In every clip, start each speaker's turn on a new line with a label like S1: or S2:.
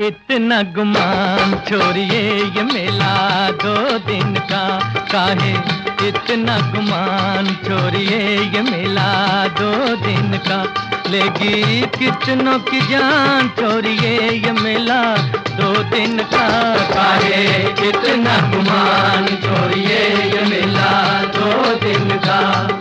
S1: इतना गुमान छोड़िए ये मेला 2 दिन का काहे इतना गुमान छोड़िए ये मेला 2 दिन का लेगी कितनों की जान छोड़िए ये मेला 2 दिन का काहे इतना गुमान छोड़िए ये मेला 2 दिन का।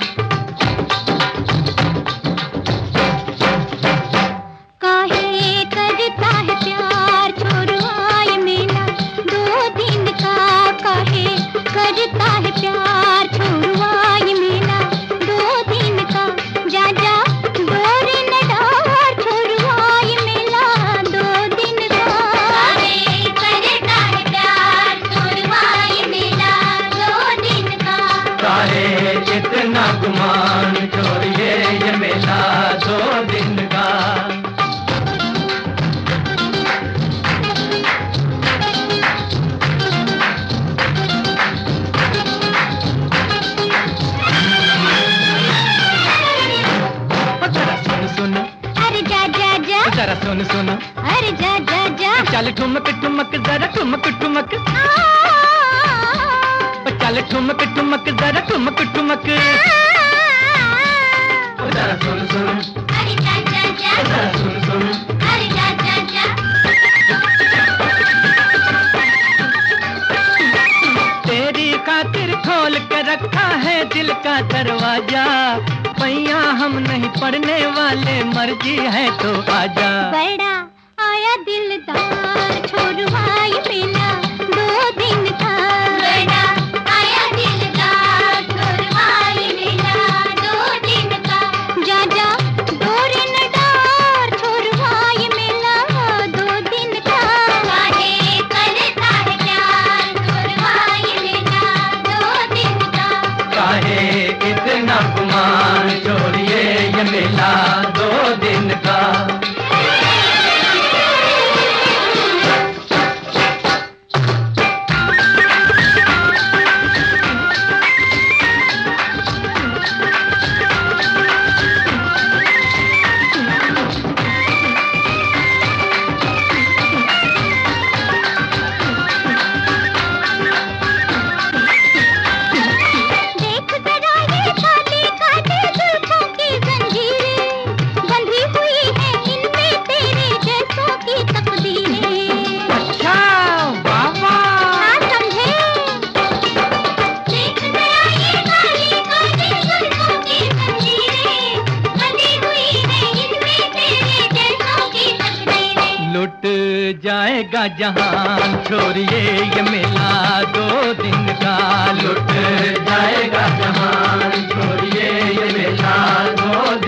S1: इतना गुमान छोड़िए ये मेला 2 दिन का। जरा सुन सुन
S2: अरे जा जा जा
S1: जरा सुन सुन
S2: अरे जा जा जा
S1: चल ठुमक ठुमक जरा ठुमक ठुमक चल ठुमक ठुमक जरा ठुमक ठुमक जरा सुन सुन
S2: अरे जा जा जा
S1: जरा सुन सुन
S2: अरे जा जा जा
S1: तेरी खातिर खोल के रखा है दिल का दरवाजा पैया हम नहीं पढ़ने वाले मर्जी है तो आजा।
S2: बड़ा आया दिलदार छोरुआ ये मेला 2 दिन का बड़ा आया दिलदार छोरुआ ये मेला 2 दिन का जा जा डोरे न डार छोरुआ ये मेला 2 दिन का काहे करता है प्यार छोरुआ ये मेला 2 दिन का
S1: काहे इतना गुमान छोड़िए ये मेला 2 दिन का। लुट जाएगा जहान छोड़िए ये मेला 2 दिन का लुट जाएगा जहान छोड़िए ये मेला 2